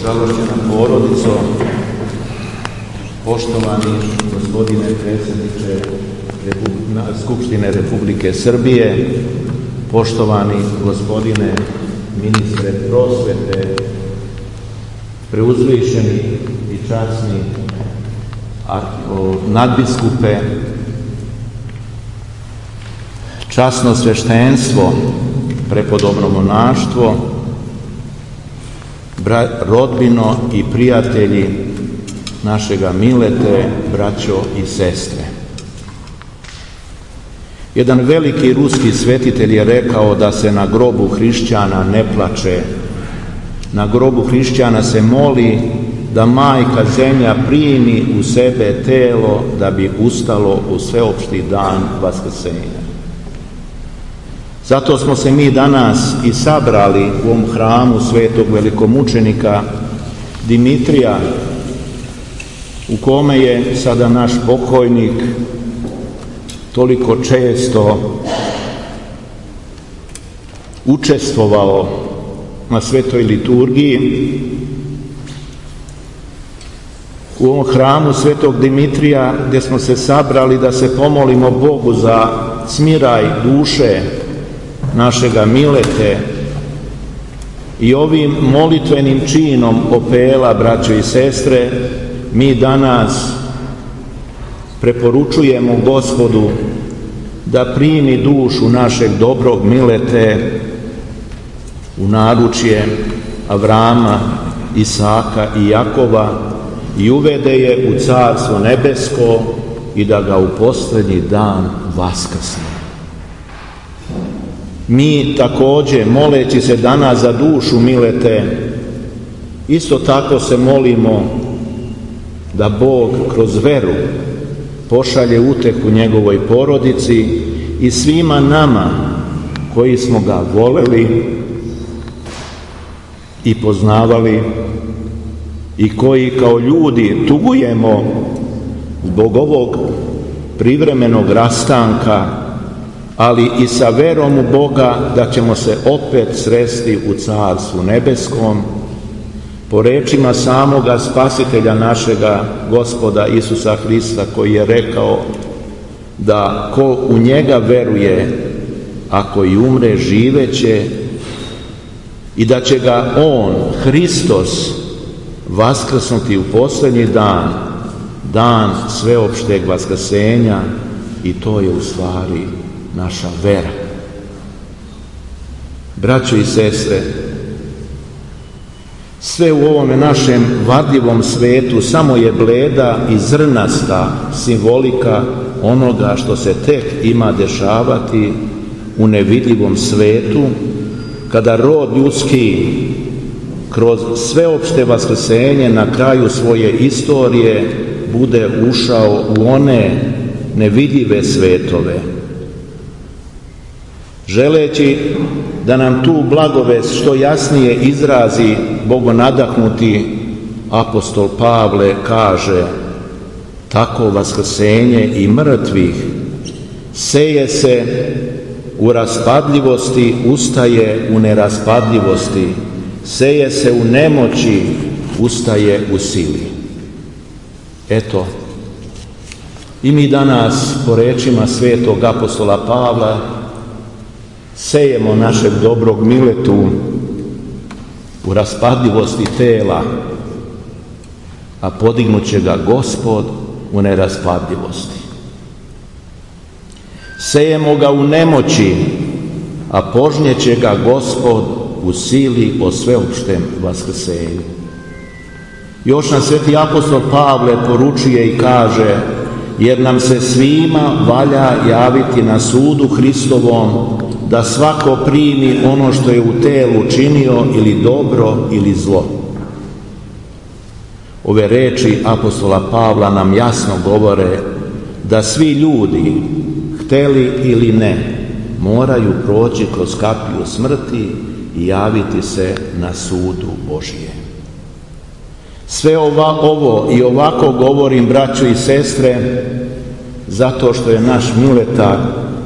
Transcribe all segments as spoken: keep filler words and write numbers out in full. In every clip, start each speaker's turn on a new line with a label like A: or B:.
A: Ožalošćena porodico, poštovani gospodine predsjedniče Skupštine Republike Srbije, poštovani gospodine ministre prosvete, preuzvišeni i časni nadbiskupe, časno sveštenstvo, prepodobno monaštvo, rodbino i prijatelji našega Milete, braćo i sestre. Jedan veliki ruski svetitelj je rekao da se na grobu hrišćana ne plače. Na grobu hrišćana se moli da majka zemlja primi u sebe telo da bi ustalo u sveopšti dan vaskrsenja. Zato smo se mi danas i sabrali u ovom hramu svetog velikomučenika Dimitrija, u kome je sada naš pokojnik toliko često učestvovao na svetoj liturgiji. U ovom hramu svetog Dimitrija, gdje smo se sabrali da se pomolimo Bogu za smiraj duše našega Milete, i ovim molitvenim činom opela, braćo i sestre, mi danas preporučujemo Gospodu da primi dušu našeg dobrog Milete u naručje Avrama, Isaka i Jakova i uvede je u Carstvo nebesko i da ga u posljednji dan vaskrsne. Mi također, moleći se danas za dušu Milete, isto tako se molimo da Bog kroz veru pošalje utehu njegovoj porodici i svima nama koji smo ga voleli i poznavali i koji kao ljudi tugujemo zbog ovog privremenog rastanka, ali i sa verom u Boga da ćemo se opet sresti u Carstvu nebeskom, po rečima samoga Spasitelja našega Gospoda Isusa Hrista, koji je rekao da ko u njega veruje, ako i umre, živeće, i da će ga on, Hristos, vaskrsnuti u posljednji dan, dan sveopšteg vaskrsenja, i to je u stvari naša vera. Braćo i sestre, sve u ovome našem varljivom svetu samo je bleda i zrnasta simbolika onoga što se tek ima dešavati u nevidljivom svetu, kada rod ljudski kroz sveopšte vaskrsenje na kraju svoje istorije bude ušao u one nevidljive svetove. Želeći da nam tu blagovest što jasnije izrazi, bogonadahnuti apostol Pavle kaže: tako vaskrsenje i mrtvih seje se u raspadljivosti, ustaje u neraspadljivosti, seje se u nemoći, ustaje u sili. Eto, i mi danas po rečima svetog apostola Pavla sejemo našeg dobrog Miletu u raspadljivosti tela, a podignut će ga Gospod u neraspadljivosti. Sejemo ga u nemoći, a požnjeće ga Gospod u sili o sveopštem vaskrsenju. Još nam sveti apostol Pavle poručuje i kaže: jer nam se svima valja javiti na sudu Hristovom, da svako primi ono što je u telu činio, ili dobro ili zlo. Ove reči apostola Pavla nam jasno govore da svi ljudi, hteli ili ne, moraju proći kroz kapiju smrti i javiti se na sudu Božije. Sve ova, ovo i ovako govorim, braćo i sestre, zato što je naš Mileta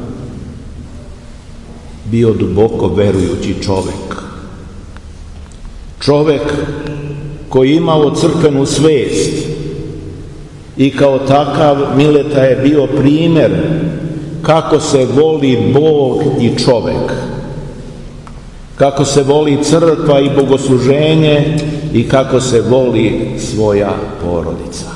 A: bio duboko verujući čovjek. Čovjek koji je imao crkvenu svest i kao takav Mileta je bio primjer kako se voli Bog i čovjek, kako se voli crkva i bogosluženje i kako se voli svoja porodica.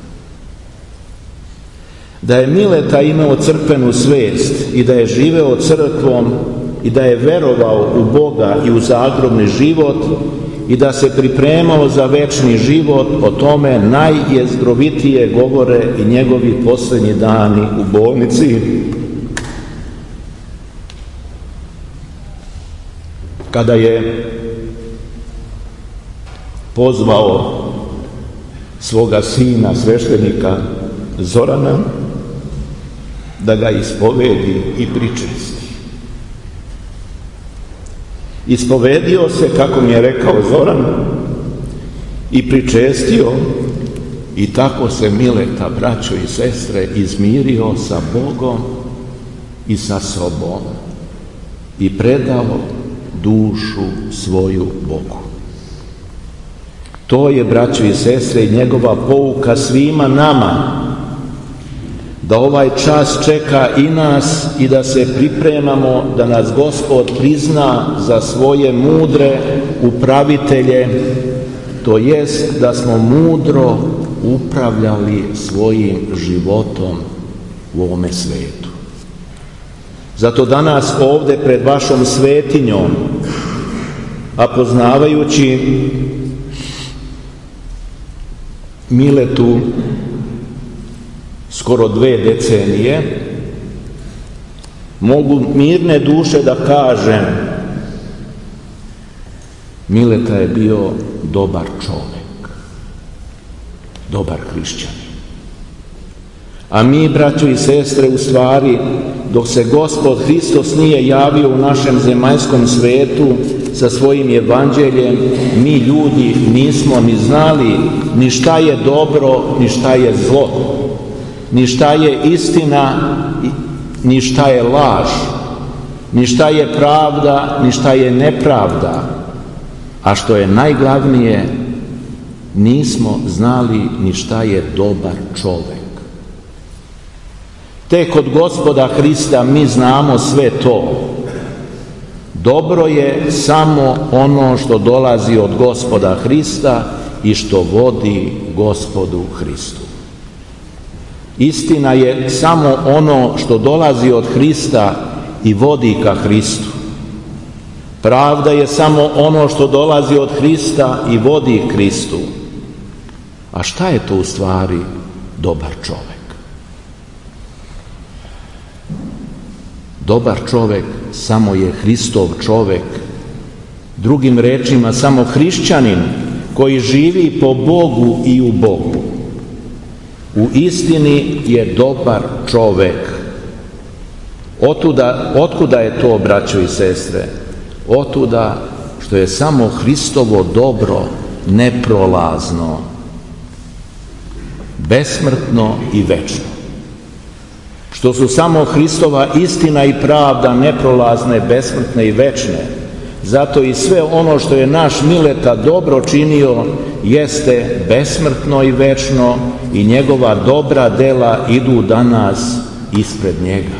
A: Da je Mileta imao crkvenu svest i da je živeo crkvom i da je verovao u Boga i u zagrobni život i da se pripremao za večni život, o tome najjezgrovitije govore i njegovi posljednji dani u bolnici, kada je pozvao svoga sina, sveštenika Zorana, da ga ispovedi i pričesti. Ispovedio se, kako mi je rekao Zoran, i pričestio, i tako se Mileta, braćo i sestre, izmirio sa Bogom i sa sobom i predao dušu svoju Bogu. To je, braćo i sestre, njegova pouka svima nama, da ovaj čas čeka i nas i da se pripremamo da nas Gospod prizna za svoje mudre upravitelje, to jest da smo mudro upravljali svojim životom u ovome svetu. Zato danas ovdje pred vašom svetinjom, a poznavajući Miletu skoro dve decenije, mogu mirne duše da kažem, Mileta je bio dobar čovjek, dobar hrišćanin. A mi, braćo i sestre, u stvari, dok se Gospod Hristos nije javio u našem zemaljskom svetu sa svojim evanđeljem, mi ljudi nismo ni znali ni šta je dobro, ni šta je zlo, ni šta je istina, ni šta je laž, ni šta je pravda, ni šta je nepravda. A što je najglavnije, nismo znali ni šta je dobar čovjek. Tek od Gospoda Hrista mi znamo sve to. Dobro je samo ono što dolazi od Gospoda Hrista i što vodi Gospodu Hristu. Istina je samo ono što dolazi od Hrista i vodi ka Hristu. Pravda je samo ono što dolazi od Hrista i vodi Hristu. A šta je to u stvari dobar čovjek? Dobar čovjek samo je Hristov čovjek. Drugim rečima, samo hrišćanin koji živi po Bogu i u Bogu. U istini je dobar čovjek. Otuda, otkuda je to, braćo i sestre? Otuda što je samo Hristovo dobro neprolazno, besmrtno i večno. Što su samo Hristova istina i pravda neprolazne, besmrtne i večne. Zato i sve ono što je naš Mileta dobro činio jeste besmrtno i večno i njegova dobra dela idu danas ispred njega.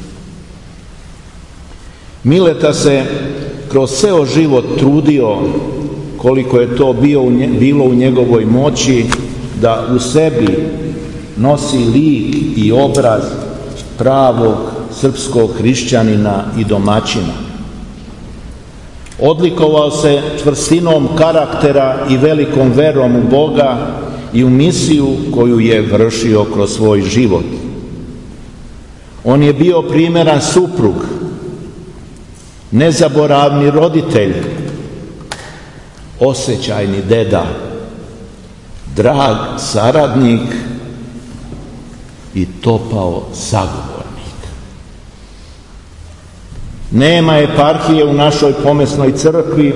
A: Mileta se kroz ceo život trudio, koliko je to bio u nje, bilo u njegovoj moći, da u sebi nosi lik i obraz pravog srpskog hrišćanina i domaćina. Odlikovao se čvrstinom karaktera i velikom verom u Boga i u misiju koju je vršio kroz svoj život. On je bio primjeran suprug, nezaboravni roditelj, osjećajni deda, drag saradnik i topao sagovornik. Nema eparhije u našoj pomesnoj crkvi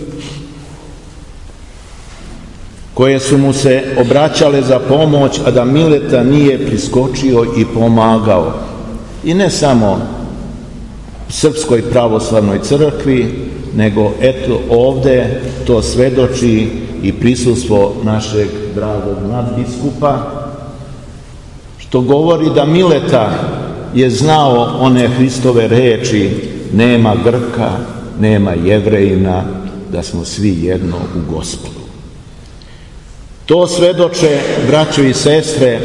A: koje su mu se obraćale za pomoć, a da Mileta nije priskočio i pomagao. I ne samo Srpskoj pravoslavnoj crkvi, nego eto ovdje to svedoči i prisustvo našeg dragog nadbiskupa, što govori da Mileta je znao one Hristove reči: nema Grka, nema Jevrejina, da smo svi jedno u Gospodu. To svedoče, braćo i sestre,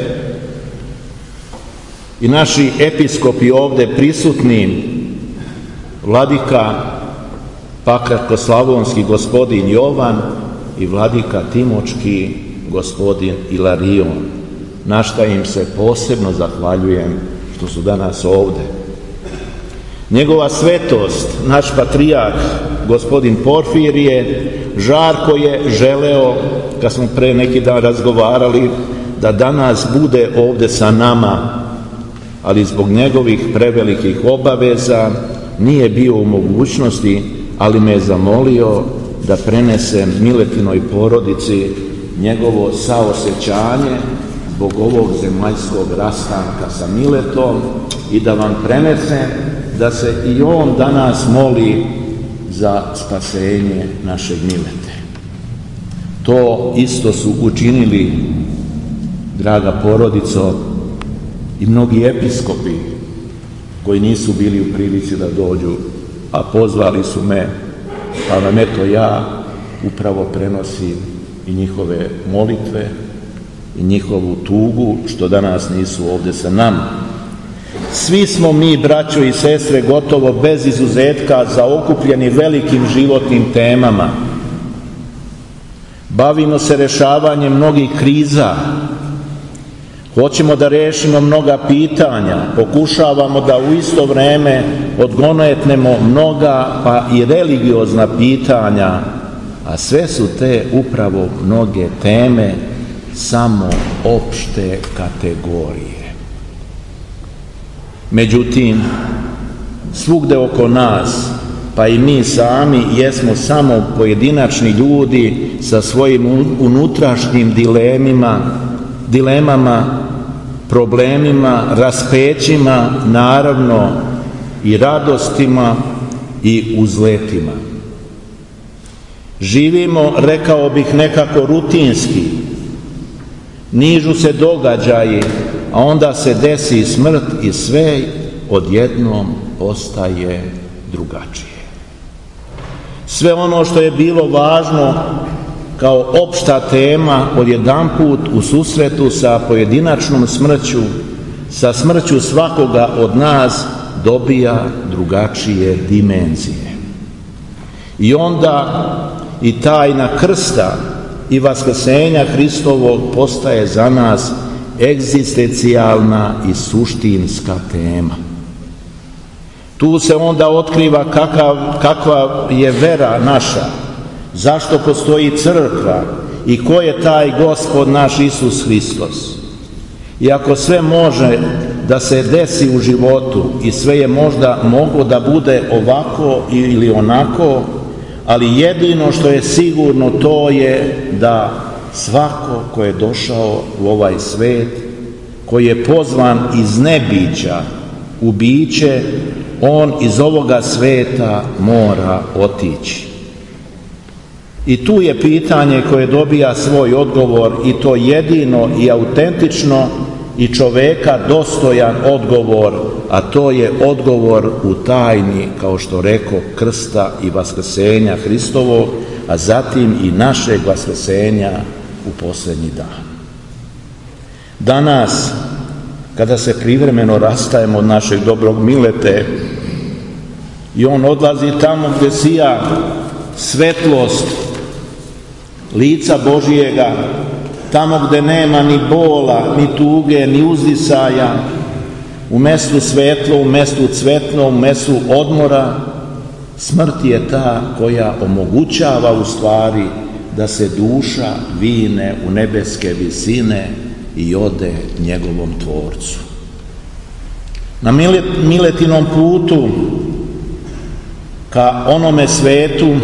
A: i naši episkopi ovde prisutni, vladika Pakratko-slavonski gospodin Jovan i vladika Timočki gospodin Ilarion, na šta im se posebno zahvaljujem što su danas ovde. Njegova svetost, naš patrijarh, gospodin Porfirije, žarko je želeo, kad smo pre neki dan razgovarali, da danas bude ovde sa nama, ali zbog njegovih prevelikih obaveza nije bio u mogućnosti, ali me je zamolio da prenesem Miletinoj porodici njegovo saosećanje zbog ovog zemaljskog rastanka sa Miletom i da vam prenesem da se i on danas moli za spasenje našeg Milete. To isto su učinili, draga porodico, i mnogi episkopi koji nisu bili u prilici da dođu, a pozvali su me, pa vam eto ja upravo prenosim i njihove molitve i njihovu tugu što danas nisu ovde sa nama. Svi smo mi, braćo i sestre, gotovo bez izuzetka zaokupljeni velikim životnim temama. Bavimo se rešavanjem mnogih kriza. Hoćemo da rešimo mnoga pitanja, pokušavamo da u isto vreme odgonetnemo mnoga pa i religiozna pitanja, a sve su te upravo mnoge teme samo opšte kategorije. Međutim, svugde oko nas, pa i mi sami, jesmo samo pojedinačni ljudi sa svojim unutrašnjim dilemima, dilemama, problemima, raspećima, naravno i radostima i uzletima. Živimo, rekao bih, nekako rutinski. Nižu se događaji, a onda se desi smrt i sve odjednom postaje drugačije. Sve ono što je bilo važno kao opšta tema odjedanput u susretu sa pojedinačnom smrću, sa smrću svakoga od nas dobija drugačije dimenzije. I onda i tajna krsta i vaskrsenja Hristovog postaje za nas egzistencijalna i suštinska tema. Tu se onda otkriva kakav, kakva je vera naša, zašto postoji crkva i ko je taj Gospod naš Isus Hristos. I ako sve može da se desi u životu i sve je možda moglo da bude ovako ili onako, ali jedino što je sigurno to je da svako ko je došao u ovaj svet, koji je pozvan iz nebića u biće, on iz ovoga sveta mora otići. I tu je pitanje koje dobija svoj odgovor, i to jedino i autentično i čoveka dostojan odgovor, a to je odgovor u tajni, kao što reko, krsta i vaskrsenja Hristovog, a zatim i našeg vaskrsenja u posljednji dan. Danas, kada se privremeno rastajemo od našeg dobrog Milete i on odlazi tamo gdje sija svetlost lica Božijega, tamo gdje nema ni bola, ni tuge, ni uzdisaja, u mestu svetlo, u mestu cvetno, u mestu odmora, smrt je ta koja omogućava u stvari da se duša vine u nebeske visine i ode njegovom tvorcu. Na Miletinom putu ka onome svetu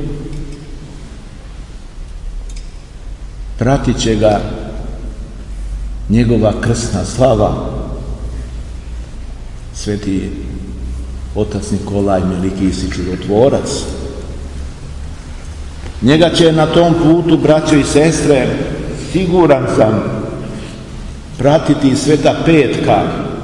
A: pratit će ga njegova krsna slava, sveti otac Nikolaj Milikijski čudotvorac. Njega će na tom putu, braćo i sestre, siguran sam, pratiti Sveta Petka,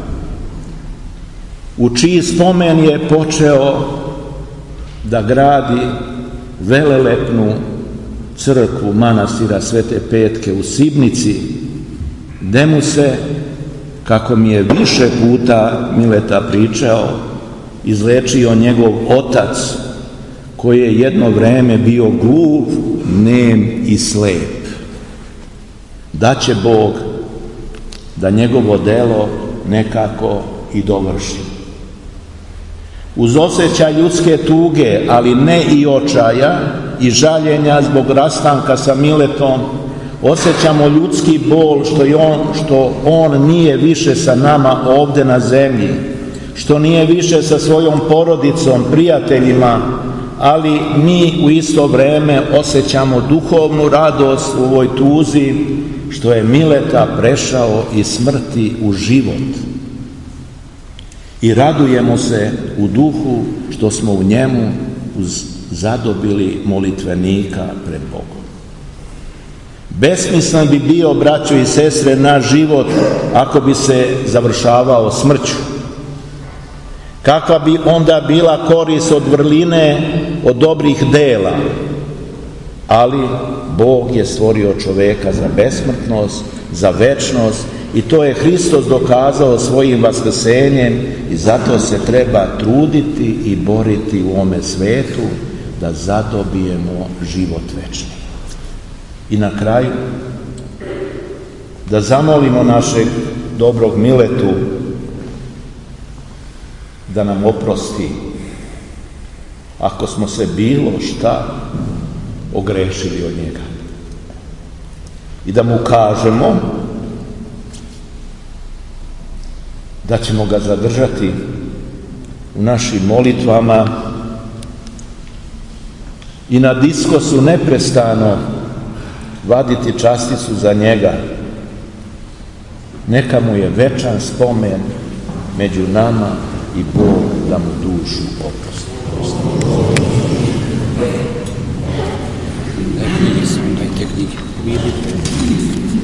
A: u čiji spomen je počeo da gradi velelepnu crkvu manastira Svete Petke u Sibnici, gde mu se, kako mi je više puta Mileta pričao, izlečio njegov otac, koji je jedno vreme bio gluv, nem i slep. Daće Bog da njegovo delo nekako i dovrši. Uz osjećaj ljudske tuge, ali ne i očaja i žaljenja zbog rastanka sa Miletom, osjećamo ljudski bol što, je on, što on nije više sa nama ovde na zemlji, što nije više sa svojom porodicom, prijateljima, ali mi u isto vreme osjećamo duhovnu radost u ovoj tuzi što je Mileta prešao iz smrti u život. I radujemo se u duhu što smo u njemu zadobili molitvenika pred Bogom. Besmislen bi bio, braćo i sestre, naš život ako bi se završavao smrću. Kakva bi onda bila korist od vrline, od dobrih dela? Ali Bog je stvorio čoveka za besmrtnost, za večnost, i to je Hristos dokazao svojim vaskrsenjem, i zato se treba truditi i boriti u ovome svetu da zadobijemo život večni. I na kraju, da zamolimo našeg dobrog Miletu da nam oprosti ako smo se bilo šta ogrešili od njega. I da mu kažemo da ćemo ga zadržati u našim molitvama i na diskosu neprestano vaditi časticu za njega. Neka mu je večan spomen među nama i Bog da mu dušu oprosti.
B: Dajte knjige, dajte knjige.